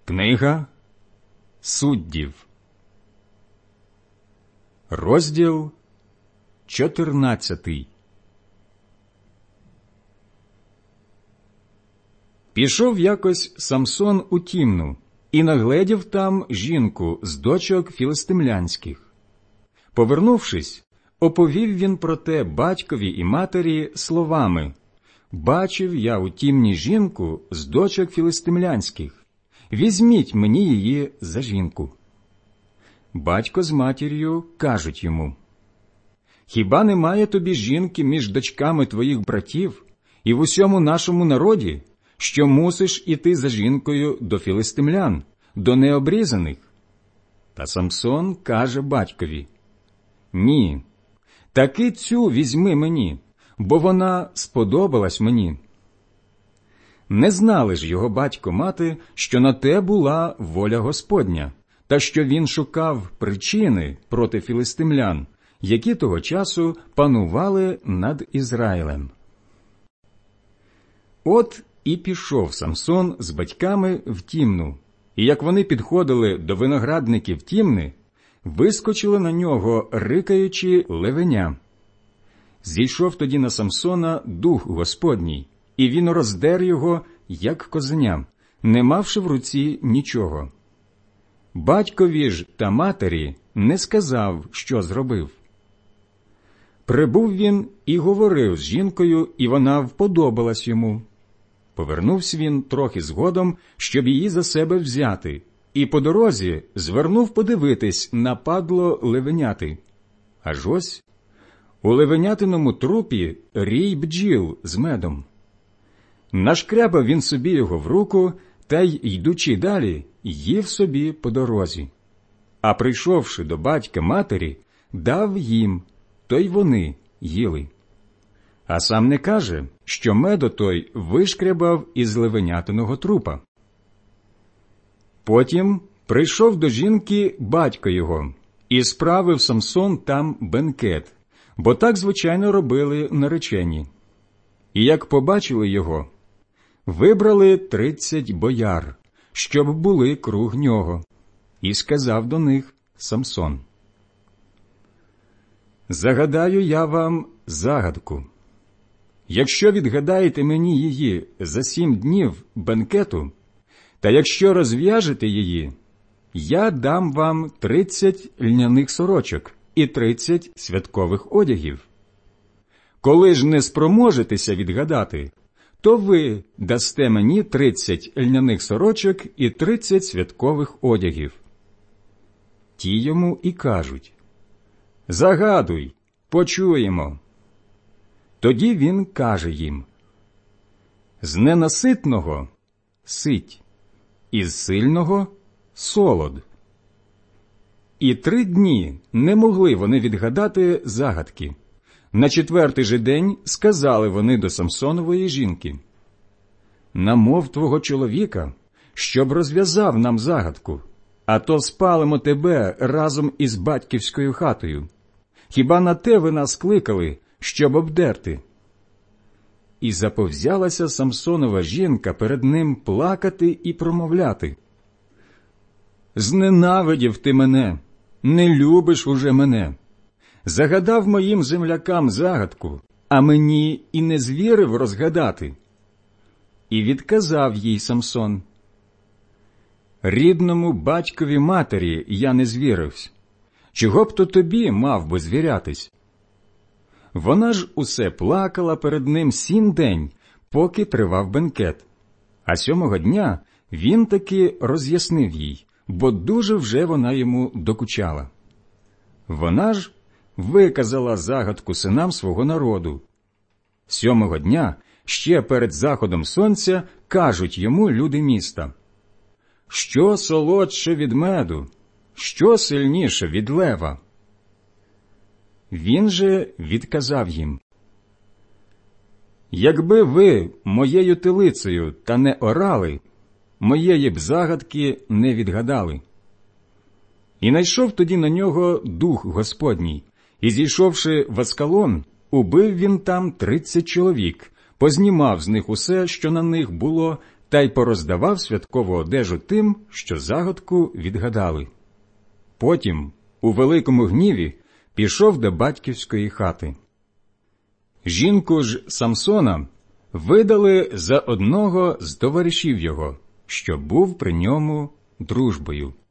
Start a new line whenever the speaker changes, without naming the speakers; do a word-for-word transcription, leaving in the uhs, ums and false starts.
Книга Суддів, розділ чотирнадцятий. Пішов якось Самсон у Тімну і нагледів там жінку з дочок філистимлянських. Повернувшись, оповів він про те батькові і матері словами: «Бачив я у Тімні жінку з дочок філистимлянських. Візьміть мені її за жінку». Батько з матір'ю кажуть йому: «Хіба немає тобі жінки між дочками твоїх братів і в усьому нашому народі, що мусиш іти за жінкою до філистимлян, до необрізаних?» Та Самсон каже батькові: «Ні, таки цю візьми мені, бо вона сподобалась мені». Не знали ж його батько-мати, що на те була воля Господня, та що він шукав причини проти філистимлян, які того часу панували над Ізраїлем. От і пішов Самсон з батьками в Тімну, і як вони підходили до виноградників Тімни, вискочило на нього, рикаючи, левеня. Зійшов тоді на Самсона дух Господній, і він роздер його, як козеня, не мавши в руці нічого. Батькові ж та матері не сказав, що зробив. Прибув він і говорив з жінкою, і вона вподобалась йому. Повернувся він трохи згодом, щоб її за себе взяти, і по дорозі звернув подивитись на падло левеняти. Аж ось у левенятиному трупі рій бджіл з медом. Нашкрябав він собі його в руку, та й, йдучи далі, їв собі по дорозі. А прийшовши до батька матері, дав їм, то й вони їли. А сам не каже, що медо той вишкрябав із левенятиного трупа. Потім прийшов до жінки батько його, і справив Самсон там бенкет, бо так, звичайно, робили наречені. І як побачили його, вибрали тридцять бояр, щоб були круг нього, і сказав до них Самсон: «Загадаю я вам загадку. Якщо відгадаєте мені її за сім днів бенкету, та якщо розв'яжете її, я дам вам тридцять льняних сорочок і тридцять святкових одягів. Коли ж не спроможетеся відгадати, то ви дасте мені тридцять льняних сорочок і тридцять святкових одягів». Ті йому і кажуть: «Загадуй, почуємо». Тоді він каже їм: «З ненаситного – сить, із сильного – солод». І три дні не могли вони відгадати загадки. На четвертий же день сказали вони до Самсонової жінки: «Намов твого чоловіка, щоб розв'язав нам загадку, а то спалимо тебе разом із батьківською хатою. Хіба на те ви нас кликали, щоб обдерти?» І заповзялася Самсонова жінка перед ним плакати і промовляти: «Зненавидів ти мене, не любиш уже мене. Загадав моїм землякам загадку, а мені і не звірив розгадати». І відказав їй Самсон: «Рідному батькові матері я не звіривсь. Чого б то тобі мав би звірятись?» Вона ж усе плакала перед ним сім день, поки тривав бенкет. А сьомого дня він таки роз'яснив їй, бо дуже вже вона йому докучала. Вона ж виказала загадку синам свого народу. Сьомого дня, ще перед заходом сонця, кажуть йому люди міста: «Що солодше від меду? Що сильніше від лева?» Він же відказав їм: «Якби ви моєю телицею та не орали, моєї б загадки не відгадали». І найшов тоді на нього дух Господній, і, зійшовши в Аскалон, убив він там тридцять чоловік, познімав з них усе, що на них було, та й пороздавав святкову одежу тим, що загадку відгадали. Потім, у великому гніві, пішов до батьківської хати. Жінку ж Самсона видали за одного з товаришів його, що був при ньому дружбою.